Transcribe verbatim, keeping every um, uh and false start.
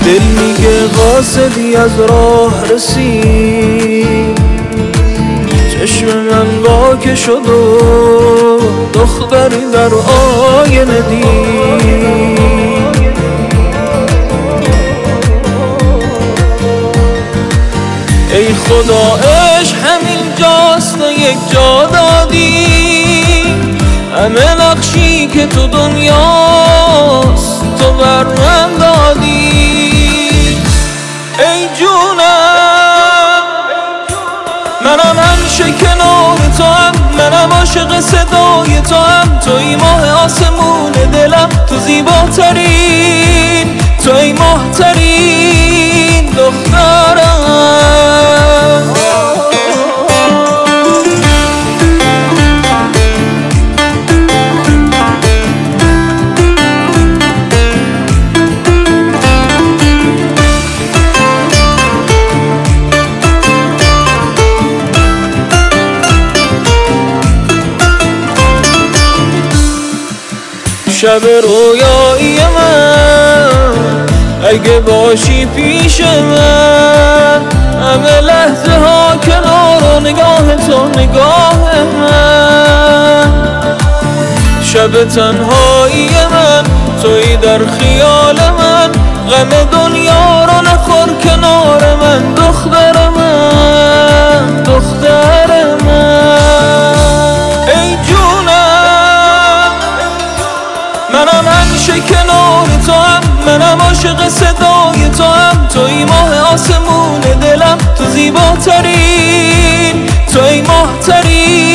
دل میگه قاصدی از راه رسید، چشم من واکه شد و دختری در آینه دید. ای خدا عشق همین جاست و یک جا دادی، همه نقشی که تو دنیاست تو بر من دادی. ای جونم منم همیشه کنار تو هم، منم عاشق صدای تو هم، توی ماه آسمون دلم، تو زیباترین، توی ماهترین دخترم. شب رویایی من اگه باشی پیش من، همه لحظه ها کنار و نگاه تو نگاه من. شب تنهایی من توی در خیال من، غم دنیا رو نخور کنار من دختر من، دختر من. ای جونم منم همیشه کنار تو هم، منم عاشق صدای تو هم، توی ماه آسمون دلم، تو زیباترین، توی ماهترین